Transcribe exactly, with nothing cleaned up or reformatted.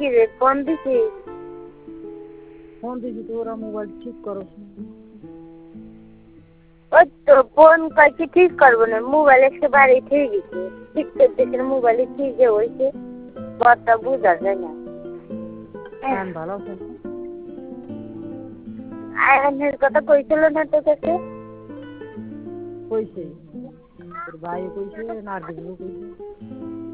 কি রে ফোন দিছি ফোন দিছি তোরা মোবাইল ঠিক করছ ওই তো ফোন কই কি ঠিক করব না মোবাইল একেবারে ঠিক গেছে ঠিক করতে মোবাইল ঠিক যে হইছে কথা বুঝা যায় না কান ভালো আছে আয়নের কথা কইছিল না তো কাছে কইছে তোর ভাই কইছে না দিবো কইছে